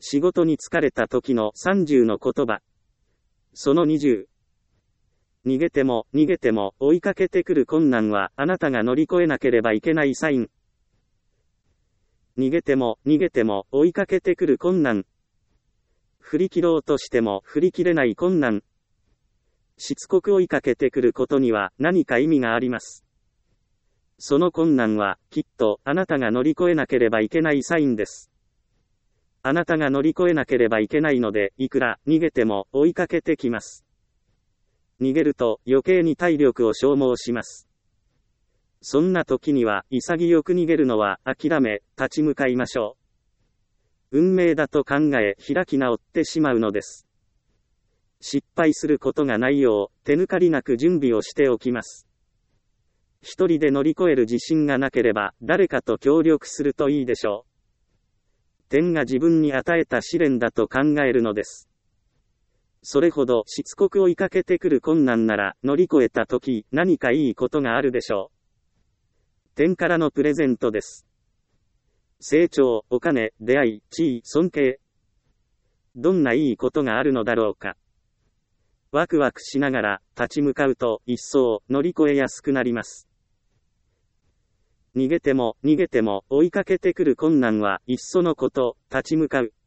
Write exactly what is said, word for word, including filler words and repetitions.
仕事に疲れた時のさんじゅうの言葉。そのにじゅう。逃げても逃げても追いかけてくる困難はあなたが乗り越えなければいけないサイン。逃げても逃げても追いかけてくる困難。振り切ろうとしても振り切れない困難。しつこく追いかけてくることには何か意味があります。その困難はきっとあなたが乗り越えなければいけないサインです。あなたが乗り越えなければいけないので、いくら逃げても追いかけてきます。逃げると余計に体力を消耗します。そんな時には潔く逃げるのは諦め、立ち向かいましょう。運命だと考え開き直ってしまうのです。失敗することがないよう手抜かりなく準備をしておきます。一人で乗り越える自信がなければ誰かと協力するといいでしょう。天が自分に与えた試練だと考えるのです。それほどしつこく追いかけてくる困難なら乗り越えた時何かいいことがあるでしょう。天からのプレゼントです。成長、お金、出会い、地位、尊敬。どんないいことがあるのだろうか。ワクワクしながら立ち向かうと一層乗り越えやすくなります。逃げても逃げても追いかけてくる困難はいっそのこと立ち向かう。